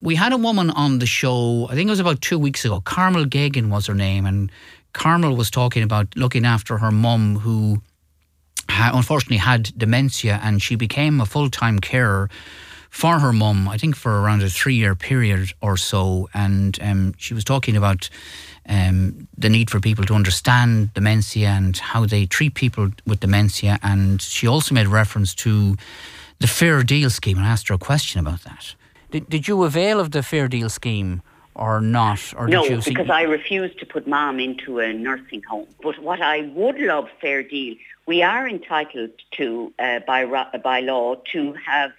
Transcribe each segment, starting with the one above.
we had a woman on the show, I think it was about 2 weeks ago. Carmel Gagan was her name, and Carmel was talking about looking after her mum who unfortunately had dementia, and she became a full-time carer for her mum, I think for around a 3-year period or so. And she was talking about the need for people to understand dementia and how they treat people with dementia. And she also made reference to the Fair Deal scheme, and I asked her a question about that. Did you avail of the Fair Deal scheme or not? Or no, did you because I refused to put Mum into a nursing home. But what I would love, Fair Deal, we are entitled to, by law, to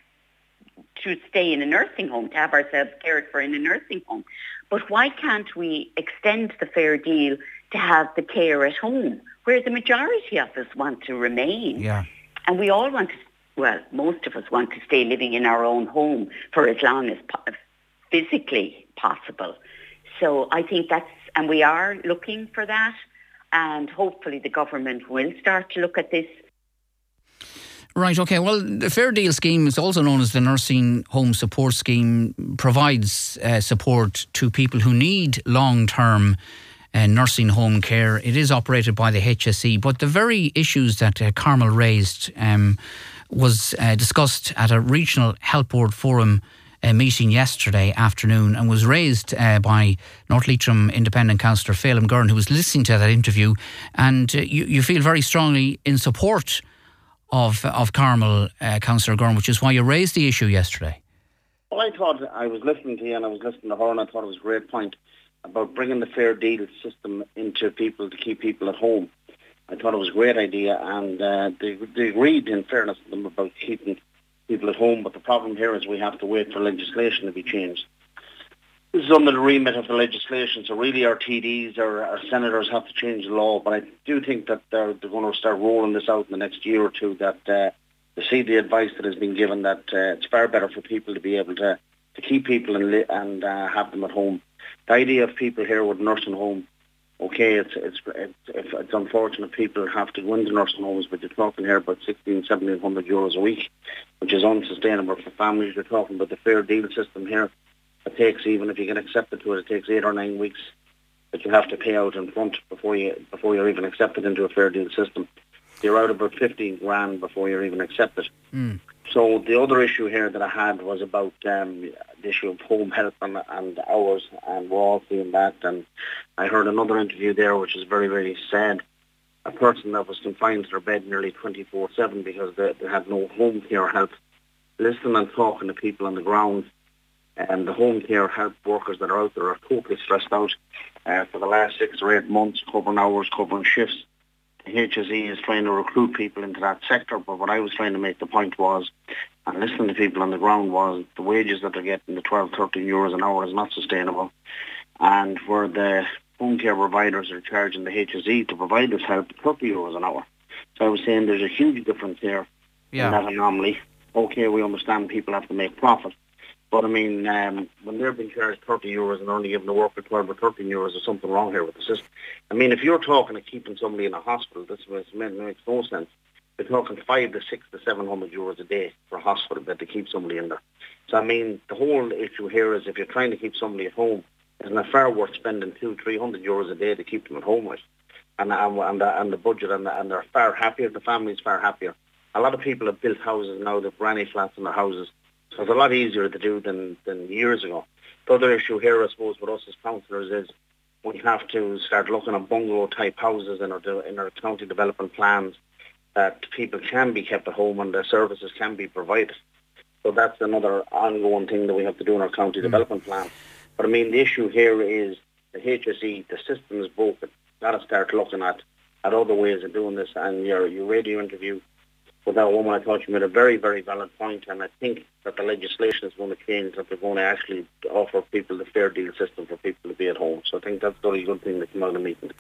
stay in a nursing home, to have ourselves cared for in a nursing home. But why can't we extend the Fair Deal to have the care at home, where the majority of us want to remain? Yeah. And we all want to, well, most of us want to stay living in our own home for as long as physically possible. So I think and we are looking for that, and hopefully the government will start to look at this. Right, okay. Well, the Fair Deal scheme is also known as the Nursing Home Support Scheme, provides support to people who need long-term nursing home care. It is operated by the HSE, but the very issues that Carmel raised was discussed at a regional health board forum meeting yesterday afternoon, and was raised by North Leitrim Independent Councillor Phelim Gurn, who was listening to that interview. And you feel very strongly in support of Carmel, Councillor Gurn, which is why you raised the issue yesterday. Well, I thought, I was listening to you and I was listening to her, and I thought it was a great point about bringing the Fair Deal system into people to keep people at home. I thought it was a great idea, and they agreed, in fairness to them, about keeping people at home. But the problem here is we have to wait for legislation to be changed. This is under the remit of the legislation, so really our TDs or our senators have to change the law. But I do think that they're going to start rolling this out in the next year or two, that they see the advice that has been given, that it's far better for people to be able to keep people and have them at home. The idea of people here with nursing home, okay, it's unfortunate people have to go into nursing homes, but you're talking here about 1,600-1,700 euros a week, which is unsustainable for families. You're talking about the Fair Deal system here. It takes, even if you get accepted to it, it takes 8 or 9 weeks that you have to pay out in front before you're even accepted into a Fair Deal system. You're out about 15 grand before you're even accepted. So the other issue here that I had was about the issue of home health and hours, and we're all seeing that. And I heard another interview there which is very, very sad. A person that was confined to their bed nearly 24/7 because they had no home care help. Listening and talking to people on the ground, and the home care help workers that are out there are totally stressed out for the last 6 or 8 months, covering hours, covering shifts. The HSE is trying to recruit people into that sector, but what I was trying to make the point was, and listening to people on the ground, was the wages that they're getting, the 12, 13 euros an hour, is not sustainable. And where the home care providers are charging the HSE to provide this help 30 euros an hour. So I was saying there's a huge difference there in that anomaly. Okay, we understand people have to make profit. But I mean, when they're being charged 30 euros and only given the worker 12 or 13 euros, there's something wrong here with the system. I mean, if you're talking of keeping somebody in a hospital, this makes no sense. You're talking 500 to 600 to 700 euros a day for a hospital bed to keep somebody in there. So I mean, the whole issue here is if you're trying to keep somebody at home, isn't it far worth spending 200-300 euros a day to keep them at home with? And the budget, and they're far happier. The family's far happier. A lot of people have built houses now, they've granny flats in their houses. So it's a lot easier to do than years ago. The other issue here, I suppose, with us as councillors is we have to start looking at bungalow-type houses in our county development plans, that people can be kept at home and the services can be provided. So that's another ongoing thing that we have to do in our county development plan. But I mean, the issue here is the HSE, the system is broken. Got to start looking at other ways of doing this. And your radio interview with that woman, I thought you made a very, very valid point, and I think that the legislation is going to change, that they're going to actually offer people the Fair Deal system for people to be at home. So I think that's a very good thing that came out of the meeting.